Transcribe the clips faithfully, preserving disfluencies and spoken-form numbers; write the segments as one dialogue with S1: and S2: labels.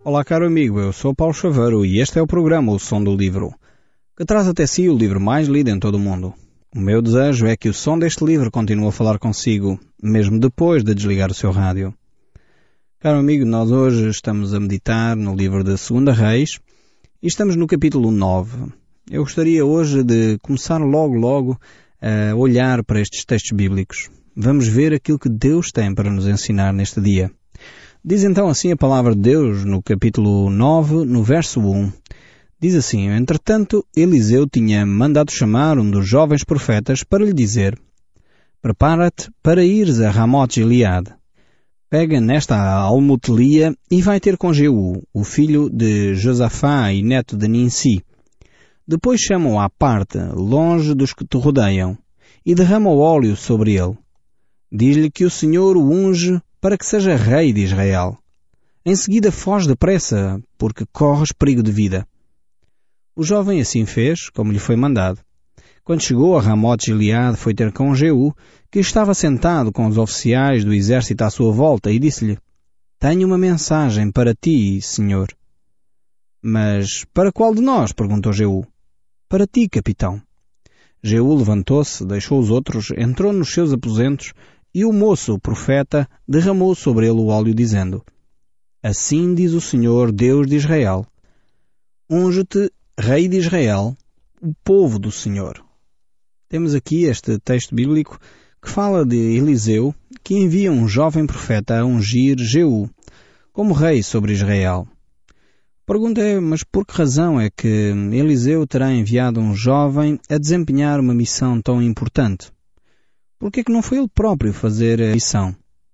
S1: Olá, caro amigo, eu sou Paulo Chaveiro e este é o programa O Som do Livro, que traz até si o livro mais lido em todo o mundo. O meu desejo é que o som deste livro continue a falar consigo, mesmo depois de desligar o seu rádio. Caro amigo, nós hoje estamos a meditar no livro de Segunda Reis e estamos no capítulo nove. Eu gostaria hoje de começar logo, logo a olhar para estes textos bíblicos. Vamos ver aquilo que Deus tem para nos ensinar neste dia. Diz então assim a palavra de Deus no capítulo nove, no verso um. Diz assim: Entretanto, Eliseu tinha mandado chamar um dos jovens profetas para lhe dizer: Prepara-te para ires a Ramote-Gileade. Pega nesta almotelia e vai ter com Jeú, o filho de Josafá e neto de Ninsi. Depois chama-o à parte, longe dos que te rodeiam, e derrama o óleo sobre ele. Diz-lhe que o Senhor o unge para que seja rei de Israel. Em seguida foge depressa, porque corres perigo de vida. O jovem assim fez, como lhe foi mandado. Quando chegou a Ramote-Gileade, foi ter com Jeú, que estava sentado com os oficiais do exército à sua volta, e disse-lhe: Tenho uma mensagem para ti, Senhor. Mas para qual de nós? Perguntou Jeú. Para ti, capitão. Jeú levantou-se, deixou os outros, entrou nos seus aposentos, e o moço, o profeta, derramou sobre ele o óleo, dizendo: Assim diz o Senhor, Deus de Israel: Unge-te, rei de Israel, o povo do Senhor. Temos aqui este texto bíblico que fala de Eliseu, que envia um jovem profeta a ungir Jeú como rei sobre Israel. A pergunta é, mas por que razão é que Eliseu terá enviado um jovem a desempenhar uma missão tão importante? Por que é que não foi ele próprio fazer a missão?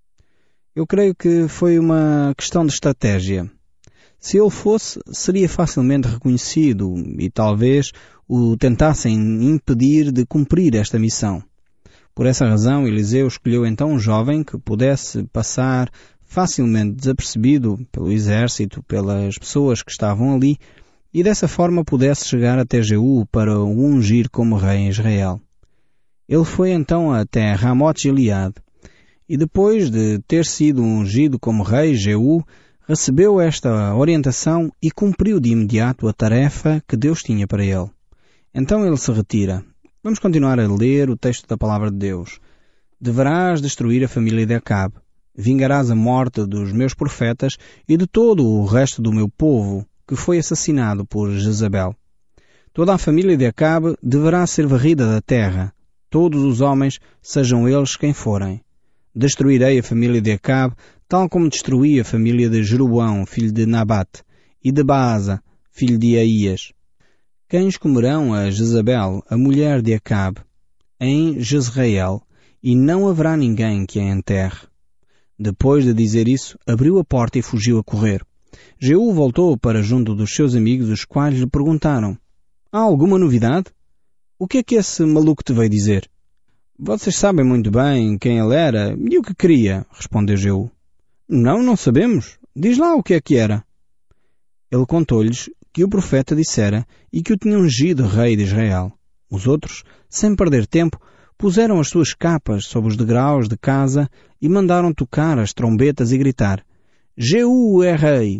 S1: Eu creio que foi uma questão de estratégia. Se ele fosse, seria facilmente reconhecido e talvez o tentassem impedir de cumprir esta missão. Por essa razão, Eliseu escolheu então um jovem que pudesse passar facilmente desapercebido pelo exército, pelas pessoas que estavam ali, e dessa forma pudesse chegar até Jeú para o ungir como rei em Israel. Ele foi então até Ramote-Gileade, e depois de ter sido ungido como rei, Jeú recebeu esta orientação e cumpriu de imediato a tarefa que Deus tinha para ele. Então ele se retira. Vamos continuar a ler o texto da palavra de Deus. Deverás destruir a família de Acabe. Vingarás a morte dos meus profetas e de todo o resto do meu povo, que foi assassinado por Jezabel. Toda a família de Acabe deverá ser varrida da terra, todos os homens, sejam eles quem forem. Destruirei a família de Acabe, tal como destruí a família de Jeroboão, filho de Nabate, e de Baasa, filho de Aías. Cães comerão a Jezabel, a mulher de Acabe, em Jezreel, e não haverá ninguém que a enterre. Depois de dizer isso, abriu a porta e fugiu a correr. Jeú voltou para junto dos seus amigos, os quais lhe perguntaram: Há alguma novidade? O que é que esse maluco te veio dizer? Vocês sabem muito bem quem ele era e o que queria, respondeu Jeú. Não, não sabemos. Diz lá o que é que era. Ele contou-lhes que o profeta dissera e que o tinha ungido rei de Israel. Os outros, sem perder tempo, puseram as suas capas sobre os degraus de casa e mandaram tocar as trombetas e gritar: Jeú é rei!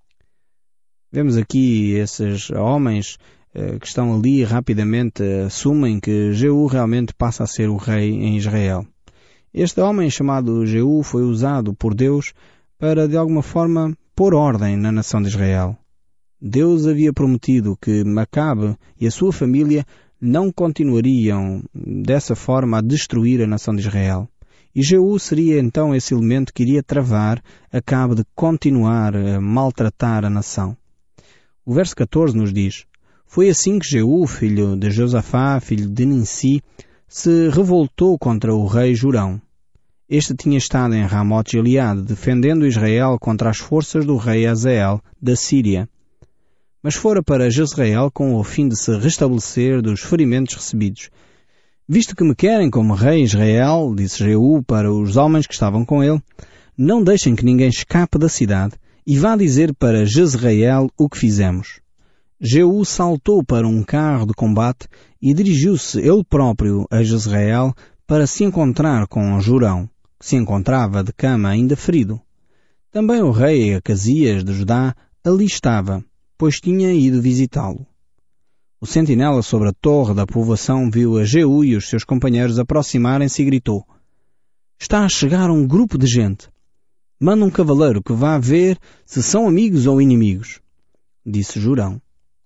S1: Vemos aqui esses homens eh, que estão ali e rapidamente assumem que Jeú realmente passa a ser o rei em Israel. Este homem chamado Jeú foi usado por Deus para, de alguma forma, pôr ordem na nação de Israel. Deus havia prometido que Acabe e a sua família não continuariam dessa forma a destruir a nação de Israel. E Jeú seria então esse elemento que iria travar Acabe de continuar a maltratar a nação. O verso catorze nos diz: Foi assim que Jeú, filho de Josafá, filho de Ninsi, se revoltou contra o rei Jorão. Este tinha estado em Ramote-Gileade, defendendo Israel contra as forças do rei Hazael, da Síria. Mas fora para Jezreel com o fim de se restabelecer dos ferimentos recebidos. Visto que me querem como rei em Israel, disse Jeú para os homens que estavam com ele, não deixem que ninguém escape da cidade e vá dizer para Jezreel o que fizemos. Jeú saltou para um carro de combate e dirigiu-se ele próprio a Jezreel para se encontrar com Jorão, que se encontrava de cama ainda ferido. Também o rei Acasias de Judá ali estava, pois tinha ido visitá-lo. O sentinela sobre a torre da povoação viu a Jeú e os seus companheiros aproximarem-se e gritou: Está a chegar um grupo de gente. Manda um cavaleiro que vá ver se são amigos ou inimigos. Disse Jurão.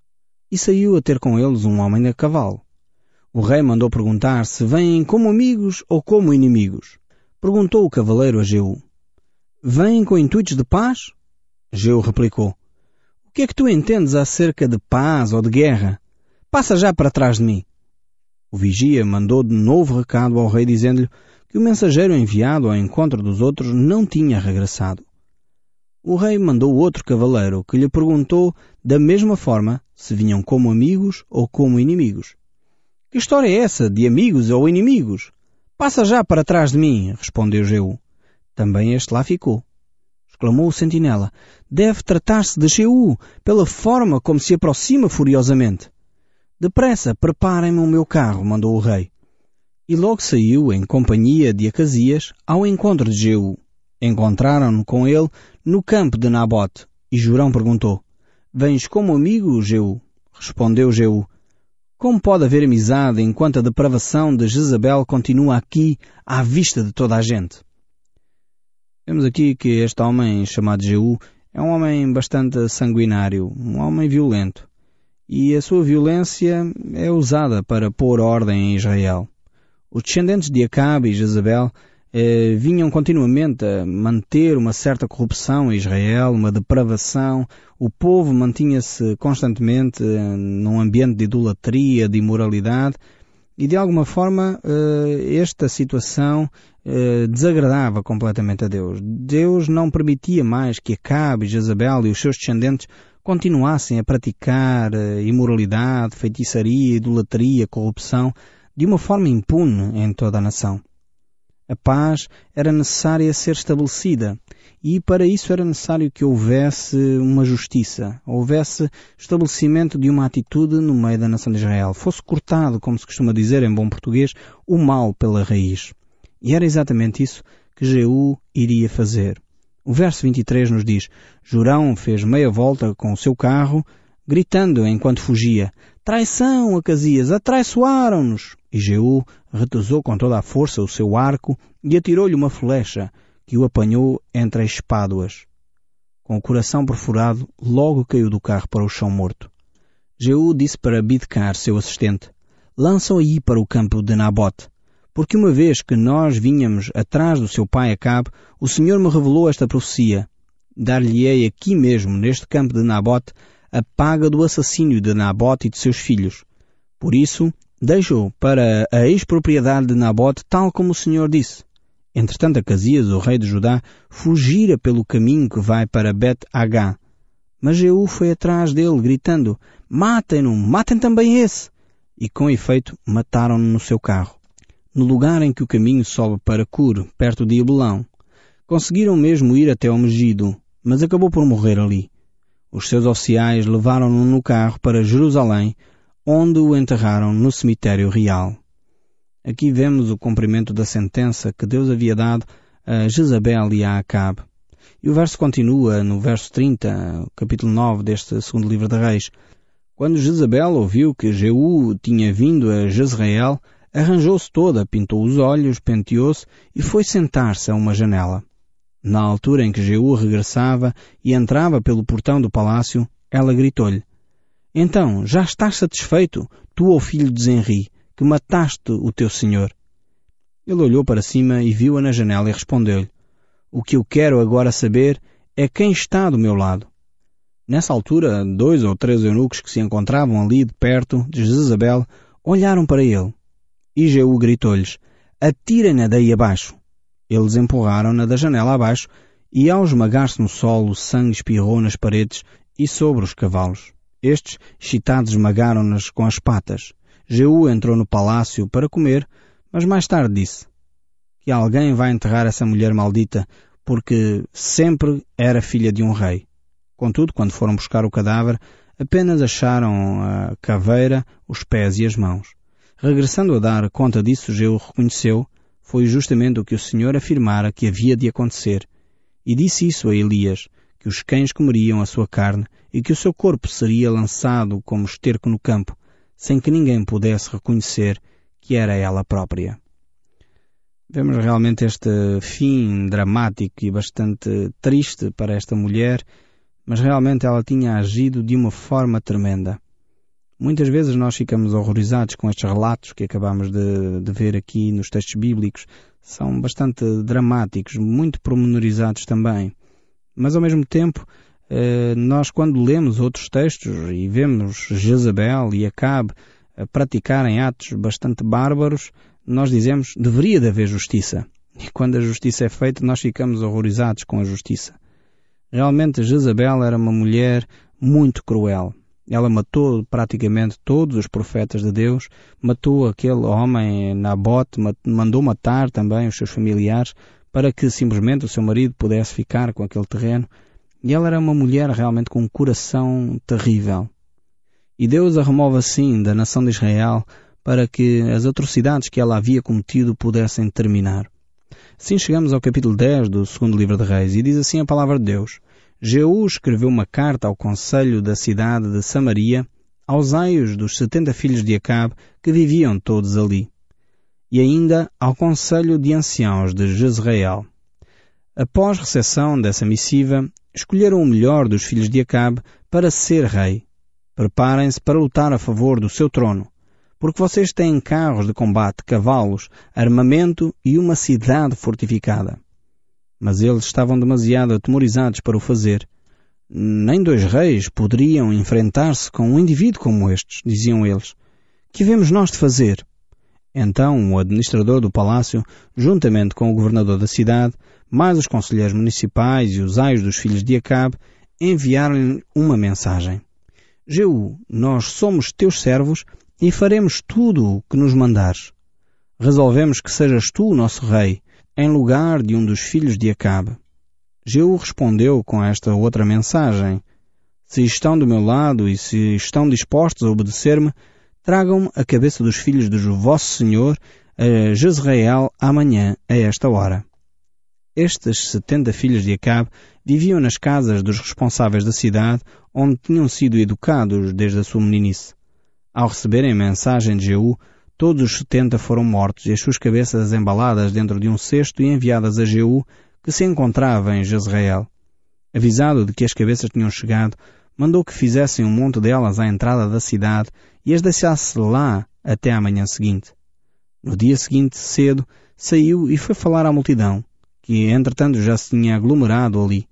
S1: E saiu a ter com eles um homem a cavalo. O rei mandou perguntar se vêm como amigos ou como inimigos. Perguntou o cavaleiro a Jeú: Vêm com intuitos de paz? Jeú replicou: O que é que tu entendes acerca de paz ou de guerra? Passa já para trás de mim. O vigia mandou de novo recado ao rei dizendo-lhe que o mensageiro enviado ao encontro dos outros não tinha regressado. O rei mandou outro cavaleiro que lhe perguntou da mesma forma se vinham como amigos ou como inimigos. Que história é essa de amigos ou inimigos? Passa já para trás de mim, respondeu Jeú. Também este lá ficou. Exclamou o sentinela: Deve tratar-se de Jeú, pela forma como se aproxima furiosamente. Depressa, preparem-me o meu carro, mandou o rei. E logo saiu, em companhia de Acasias, ao encontro de Jeú. Encontraram-no com ele no campo de Nabote. E Jurão perguntou: Vens como amigo, Jeú? Respondeu Jeú: Como pode haver amizade enquanto a depravação de Jezabel continua aqui à vista de toda a gente? Vemos aqui que este homem chamado Jeú é um homem bastante sanguinário, um homem violento. E a sua violência é usada para pôr ordem em Israel. Os descendentes de Acabe e Jezabel eh, vinham continuamente a manter uma certa corrupção em Israel, uma depravação. O povo mantinha-se constantemente eh, num ambiente de idolatria, de imoralidade, e de alguma forma eh, esta situação eh, desagradava completamente a Deus. Deus não permitia mais que Acabe, Jezabel e os seus descendentes continuassem a praticar uh, imoralidade, feitiçaria, idolatria, corrupção, de uma forma impune em toda a nação. A paz era necessária ser estabelecida, e para isso era necessário que houvesse uma justiça, houvesse estabelecimento de uma atitude no meio da nação de Israel, fosse cortado, como se costuma dizer em bom português, o mal pela raiz. E era exatamente isso que Jeú iria fazer. O verso vinte e três nos diz: Jurão fez meia volta com o seu carro, gritando enquanto fugia: Traição, Acasias, atraiçoaram-nos! E Jeú retesou com toda a força o seu arco e atirou-lhe uma flecha, que o apanhou entre as espáduas. Com o coração perfurado, logo caiu do carro para o chão morto. Jeú disse para Bidkar, seu assistente: Lança-o aí para o campo de Nabote. Porque uma vez que nós vinhamos atrás do seu pai Acabe, o Senhor me revelou esta profecia: Dar-lhe-ei aqui mesmo, neste campo de Nabote, a paga do assassínio de Nabote e de seus filhos. Por isso, deixo para a expropriedade de Nabote, tal como o Senhor disse. Entretanto, Acasias, o rei de Judá, fugira pelo caminho que vai para Bet-Agá. Mas Jeú foi atrás dele, gritando: Matem-no, matem também esse! E com efeito, mataram-no no seu carro, no lugar em que o caminho sobe para Cur, perto de Ibelão. Conseguiram mesmo ir até ao Megido, mas acabou por morrer ali. Os seus oficiais levaram-no no carro para Jerusalém, onde o enterraram no cemitério real. Aqui vemos o cumprimento da sentença que Deus havia dado a Jezabel e a Acabe. E o verso continua no verso trinta, capítulo nove deste segundo livro de Reis. Quando Jezabel ouviu que Jeú tinha vindo a Jezreel, arranjou-se toda, pintou os olhos, penteou-se e foi sentar-se a uma janela. Na altura em que Jeú regressava e entrava pelo portão do palácio, ela gritou-lhe: Então, já estás satisfeito, tu, ó filho de Zenri, que mataste o teu senhor? Ele olhou para cima e viu-a na janela e respondeu-lhe: O que eu quero agora saber é quem está do meu lado. Nessa altura, dois ou três eunucos que se encontravam ali de perto de Jezabel olharam para ele. E Jeú gritou-lhes: Atirem-na daí abaixo. Eles empurraram-na da janela abaixo e, ao esmagar-se no solo, o sangue espirrou nas paredes e sobre os cavalos. Estes, excitados, esmagaram-nas com as patas. Jeú entrou no palácio para comer, mas mais tarde disse: Que alguém vai enterrar essa mulher maldita, porque sempre era filha de um rei. Contudo, quando foram buscar o cadáver, apenas acharam a caveira, os pés e as mãos. Regressando a dar conta disso, Jeú reconheceu: foi justamente o que o Senhor afirmara que havia de acontecer. E disse isso a Elias, que os cães comeriam a sua carne e que o seu corpo seria lançado como esterco no campo, sem que ninguém pudesse reconhecer que era ela própria. Vemos realmente este fim dramático e bastante triste para esta mulher, mas realmente ela tinha agido de uma forma tremenda. Muitas vezes nós ficamos horrorizados com estes relatos que acabamos de, de ver aqui nos textos bíblicos. São bastante dramáticos, muito pormenorizados também. Mas ao mesmo tempo, eh, nós quando lemos outros textos e vemos Jezabel e Acabe a praticarem atos bastante bárbaros, nós dizemos, deveria de haver justiça. E quando a justiça é feita, nós ficamos horrorizados com a justiça. Realmente Jezabel era uma mulher muito cruel. Ela matou praticamente todos os profetas de Deus, matou aquele homem Nabote, mandou matar também os seus familiares para que simplesmente o seu marido pudesse ficar com aquele terreno. E ela era uma mulher realmente com um coração terrível. E Deus a remove assim da nação de Israel para que as atrocidades que ela havia cometido pudessem terminar. Assim chegamos ao capítulo dez do segundo livro de Reis e diz assim a palavra de Deus: Jeú escreveu uma carta ao conselho da cidade de Samaria, aos aios dos setenta filhos de Acabe, que viviam todos ali, e ainda ao conselho de anciãos de Jezreel. Após recepção dessa missiva, escolheram o melhor dos filhos de Acabe para ser rei. Preparem-se para lutar a favor do seu trono, porque vocês têm carros de combate, cavalos, armamento e uma cidade fortificada. Mas eles estavam demasiado atemorizados para o fazer. Nem dois reis poderiam enfrentar-se com um indivíduo como estes, diziam eles. Que havemos nós de fazer? Então o administrador do palácio, juntamente com o governador da cidade, mais os conselheiros municipais e os aios dos filhos de Acabe, enviaram-lhe uma mensagem. Jeú, nós somos teus servos e faremos tudo o que nos mandares. Resolvemos que sejas tu o nosso rei, em lugar de um dos filhos de Acabe. Jeú respondeu com esta outra mensagem: Se estão do meu lado e se estão dispostos a obedecer-me, tragam-me a cabeça dos filhos do vosso Senhor a Jezreel amanhã a esta hora. Estes setenta filhos de Acabe viviam nas casas dos responsáveis da cidade, onde tinham sido educados desde a sua meninice. Ao receberem a mensagem de Jeú, todos os setenta foram mortos e as suas cabeças embaladas dentro de um cesto e enviadas a Jeú, que se encontrava em Jezreel. Avisado de que as cabeças tinham chegado, mandou que fizessem um monte delas à entrada da cidade e as deixasse lá até à manhã seguinte. No dia seguinte, cedo, saiu e foi falar à multidão, que entretanto já se tinha aglomerado ali.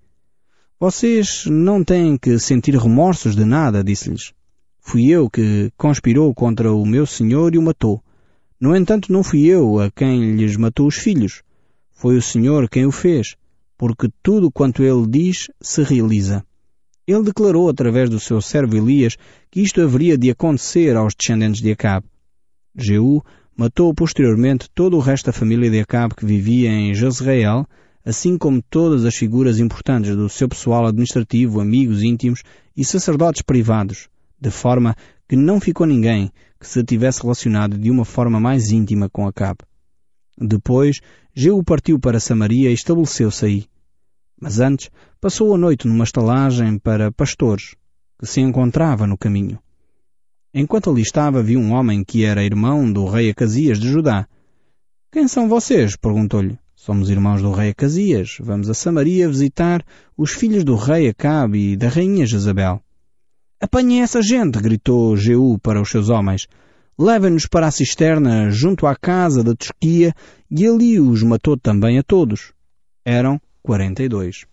S1: Vocês não têm que sentir remorsos de nada, disse-lhes. Fui eu que conspirou contra o meu senhor e o matou. No entanto, não fui eu a quem lhes matou os filhos. Foi o Senhor quem o fez, porque tudo quanto ele diz se realiza. Ele declarou através do seu servo Elias que isto haveria de acontecer aos descendentes de Acabe. Jeú matou posteriormente todo o resto da família de Acabe que vivia em Jezreel, assim como todas as figuras importantes do seu pessoal administrativo, amigos íntimos e sacerdotes privados, de forma que não ficou ninguém que se tivesse relacionado de uma forma mais íntima com Acabe. Depois, Jeú partiu para Samaria e estabeleceu-se aí. Mas antes, passou a noite numa estalagem para pastores, que se encontrava no caminho. Enquanto ali estava, viu um homem que era irmão do rei Acasias de Judá. Quem são vocês? Perguntou-lhe. Somos irmãos do rei Acasias. Vamos a Samaria visitar os filhos do rei Acabe e da rainha Jezabel. Apanhem essa gente, gritou Jeú para os seus homens. Levem-nos para a cisterna junto à casa da Tosquia e ali os matou também a todos. Eram quarenta e dois.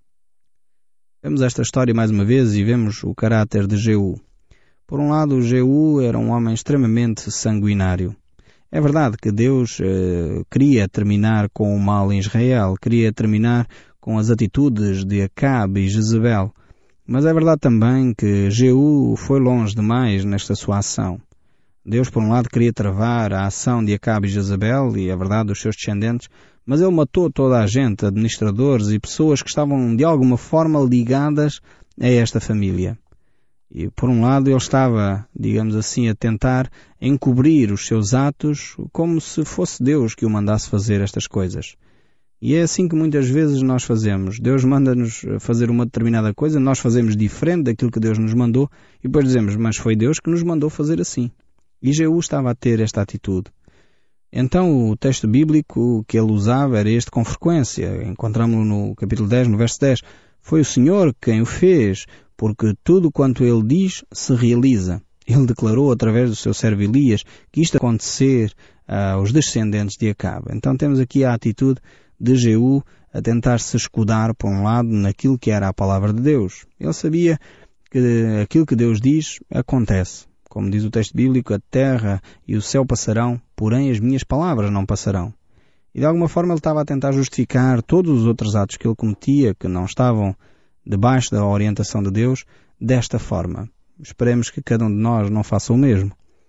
S1: Vemos esta história mais uma vez e vemos o caráter de Jeú. Por um lado, Jeú era um homem extremamente sanguinário. É verdade que Deus eh, queria terminar com o mal em Israel, queria terminar com as atitudes de Acabe e Jezabel. Mas é verdade também que Jeú foi longe demais nesta sua ação. Deus, por um lado, queria travar a ação de Acabe e Jezabel e, a verdade, dos seus descendentes, mas ele matou toda a gente, administradores e pessoas que estavam de alguma forma ligadas a esta família. E, por um lado, ele estava, digamos assim, a tentar encobrir os seus atos como se fosse Deus que o mandasse fazer estas coisas. E é assim que muitas vezes nós fazemos. Deus manda-nos fazer uma determinada coisa, nós fazemos diferente daquilo que Deus nos mandou e depois dizemos, mas foi Deus que nos mandou fazer assim. E Jeú estava a ter esta atitude. Então o texto bíblico que ele usava era este com frequência. Encontramos-lo no capítulo dez, no verso dez. Foi o Senhor quem o fez, porque tudo quanto ele diz se realiza. Ele declarou através do seu servo Elias que isto ia acontecer aos descendentes de Acabe. Então temos aqui a atitude de Jeú a tentar se escudar, por um lado, naquilo que era a palavra de Deus. Ele sabia que aquilo que Deus diz acontece. Como diz o texto bíblico, a terra e o céu passarão, porém as minhas palavras não passarão. E de alguma forma ele estava a tentar justificar todos os outros atos que ele cometia, que não estavam debaixo da orientação de Deus, desta forma. Esperemos que cada um de nós não faça o mesmo.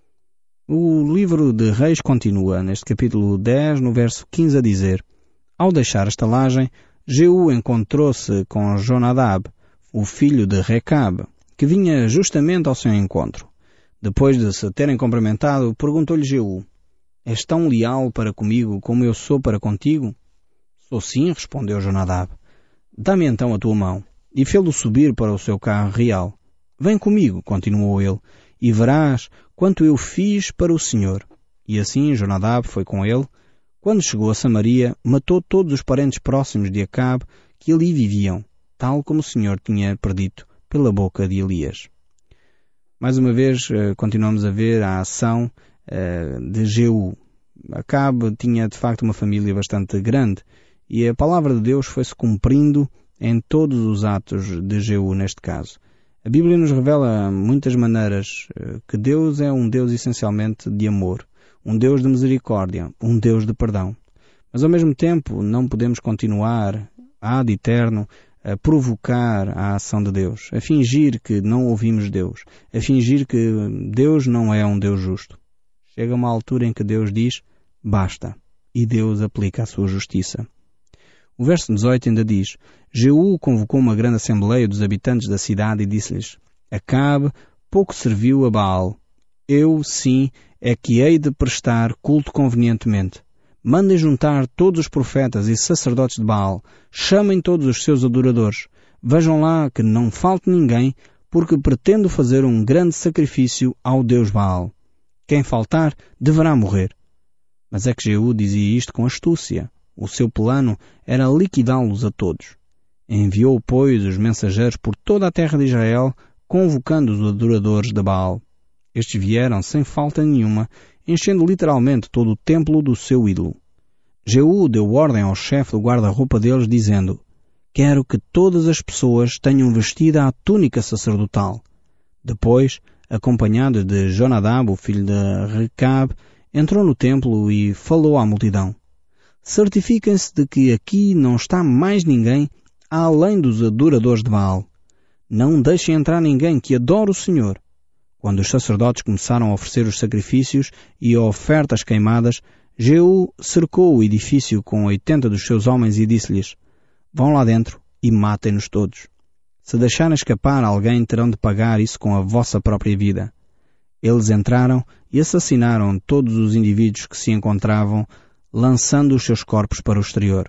S1: O livro de Reis continua, neste capítulo dez, no verso quinze, a dizer: Ao deixar a estalagem, Jeú encontrou-se com Jonadab, o filho de Recabe, que vinha justamente ao seu encontro. Depois de se terem cumprimentado, perguntou-lhe Jeú: És tão leal para comigo como eu sou para contigo? Sou sim, respondeu Jonadab. Dá-me então a tua mão. E fê-lo subir para o seu carro real. Vem comigo, continuou ele, e verás quanto eu fiz para o Senhor. E assim Jonadab foi com ele. Quando chegou a Samaria, matou todos os parentes próximos de Acabe que ali viviam, tal como o Senhor tinha predito pela boca de Elias. Mais uma vez, continuamos a ver a ação de Jeú. Acabe tinha de facto uma família bastante grande e a palavra de Deus foi-se cumprindo em todos os atos de Jeú neste caso. A Bíblia nos revela muitas maneiras que Deus é um Deus essencialmente de amor, um Deus de misericórdia, um Deus de perdão. Mas ao mesmo tempo não podemos continuar ad eterno a provocar a ação de Deus, a fingir que não ouvimos Deus, a fingir que Deus não é um Deus justo. Chega uma altura em que Deus diz, basta, e Deus aplica a sua justiça. O verso dezoito ainda diz, Jeú convocou uma grande assembleia dos habitantes da cidade e disse-lhes, Acabe pouco serviu a Baal. Eu, sim, é que hei de prestar culto convenientemente. Mandem juntar todos os profetas e sacerdotes de Baal. Chamem todos os seus adoradores. Vejam lá que não falte ninguém, porque pretendo fazer um grande sacrifício ao Deus Baal. Quem faltar deverá morrer. Mas é que Jeú dizia isto com astúcia. O seu plano era liquidá-los a todos. Enviou, pois, os mensageiros por toda a terra de Israel, convocando os adoradores de Baal. Estes vieram sem falta nenhuma, enchendo literalmente todo o templo do seu ídolo. Jeú deu ordem ao chefe do guarda-roupa deles, dizendo, Quero que todas as pessoas tenham vestida a túnica sacerdotal. Depois, acompanhado de Jonadab, o filho de Recabe, entrou no templo e falou à multidão. Certifiquem-se de que aqui não está mais ninguém além dos adoradores de Baal. Não deixem entrar ninguém que adore o Senhor. Quando os sacerdotes começaram a oferecer os sacrifícios e ofertas queimadas, Jeú cercou o edifício com oitenta dos seus homens e disse-lhes, Vão lá dentro e matem-nos todos. Se deixarem escapar alguém, terão de pagar isso com a vossa própria vida. Eles entraram e assassinaram todos os indivíduos que se encontravam, lançando os seus corpos para o exterior.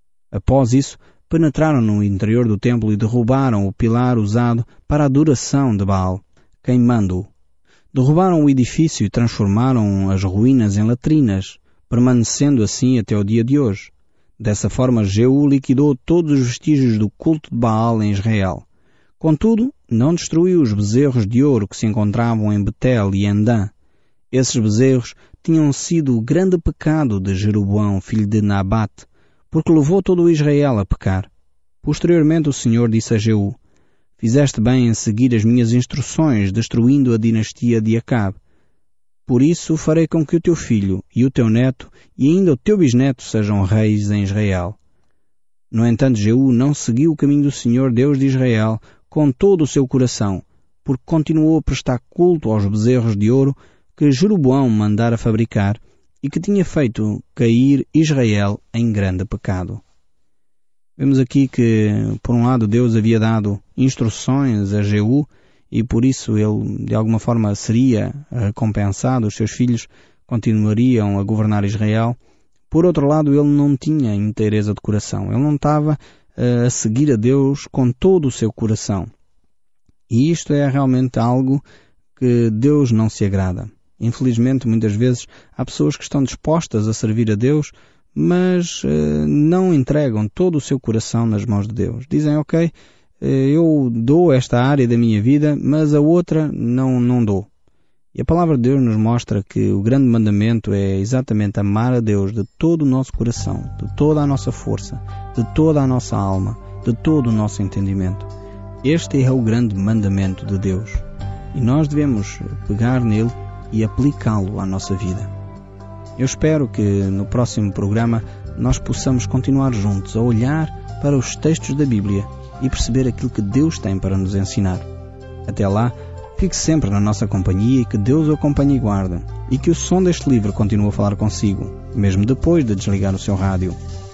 S1: Após isso, penetraram no interior do templo e derrubaram o pilar usado para a adoração de Baal, queimando-o. Derrubaram o edifício e transformaram as ruínas em latrinas, permanecendo assim até o dia de hoje. Dessa forma, Jeú liquidou todos os vestígios do culto de Baal em Israel. Contudo, não destruiu os bezerros de ouro que se encontravam em Betel e em Dan. Esses bezerros tinham sido o grande pecado de Jeroboão, filho de Nabate, porque levou todo o Israel a pecar. Posteriormente o Senhor disse a Jeú, Fizeste bem em seguir as minhas instruções, destruindo a dinastia de Acabe. Por isso farei com que o teu filho e o teu neto e ainda o teu bisneto sejam reis em Israel. No entanto, Jeú não seguiu o caminho do Senhor Deus de Israel com todo o seu coração, porque continuou a prestar culto aos bezerros de ouro que Jeroboão mandara fabricar e que tinha feito cair Israel em grande pecado. Vemos aqui que, por um lado, Deus havia dado instruções a Jeú e por isso ele, de alguma forma, seria recompensado, os seus filhos continuariam a governar Israel. Por outro lado, ele não tinha inteireza de coração. Ele não estava uh, a seguir a Deus com todo o seu coração. E isto é realmente algo que Deus não se agrada. Infelizmente, muitas vezes, há pessoas que estão dispostas a servir a Deus, mas uh, não entregam todo o seu coração nas mãos de Deus. Dizem, ok, eu dou esta área da minha vida, mas a outra não, não dou. E a palavra de Deus nos mostra que o grande mandamento é exatamente amar a Deus de todo o nosso coração, de toda a nossa força, de toda a nossa alma, de todo o nosso entendimento. Este é o grande mandamento de Deus. E nós devemos pegar nele e aplicá-lo à nossa vida. Eu espero que no próximo programa nós possamos continuar juntos a olhar para os textos da Bíblia e perceber aquilo que Deus tem para nos ensinar. Até lá, fique sempre na nossa companhia e que Deus o acompanhe e guarde, e que o som deste livro continue a falar consigo, mesmo depois de desligar o seu rádio.